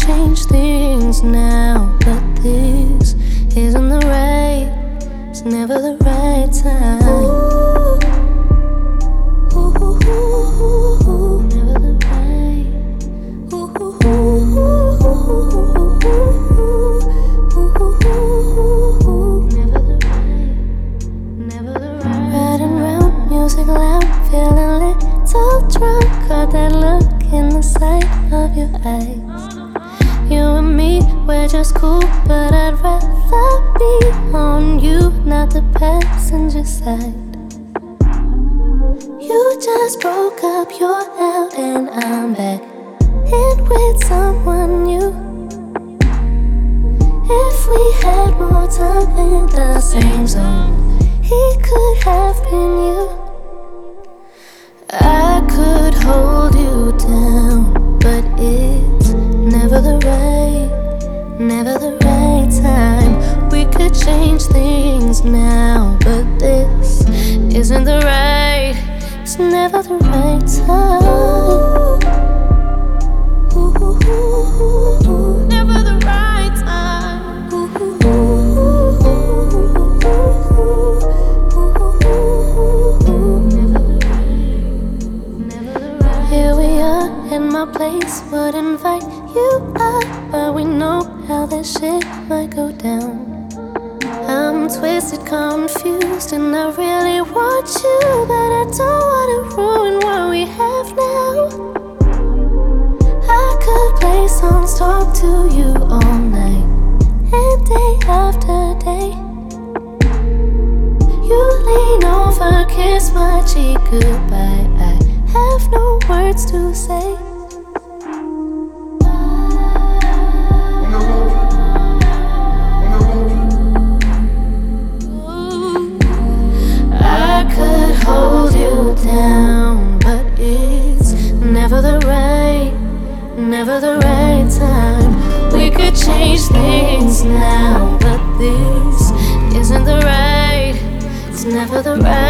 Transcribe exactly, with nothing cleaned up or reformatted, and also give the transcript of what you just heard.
change things now, but this isn't the right, it's never the right time. Ooh, ooh, ooh, ooh, ooh, never the right. Ooh, ooh, ooh, ooh, ooh, ooh, ooh, ooh, never the right, never the right. Riding round, music loud, feeling lit, so drunk, caught that look in the sight of your eyes. You and me, we're just cool, but I'd rather be on you, not the passenger side. You just broke up, you're out, and I'm back in with someone new. If we had more time in the same zone, he could have been you. I could hold you down, but it's never the right, never the right time. We could change things now, but this isn't the right, it's never the right time. Ooh, ooh, ooh, ooh, ooh, never the right time. Ooh, ooh, ooh, ooh, ooh, ooh, ooh, never the right, never the right. Here we are in my place, would invite you up, but we know how this shit might go down. I'm twisted, confused, and I really want you, but I don't wanna ruin what we have now. I could play songs, talk to you all night, and day after day. You lean over, kiss my cheek goodbye. I have no words to say. Hold you down, but it's never the right, never the right time. We could change things now, but this isn't the right, it's never the right.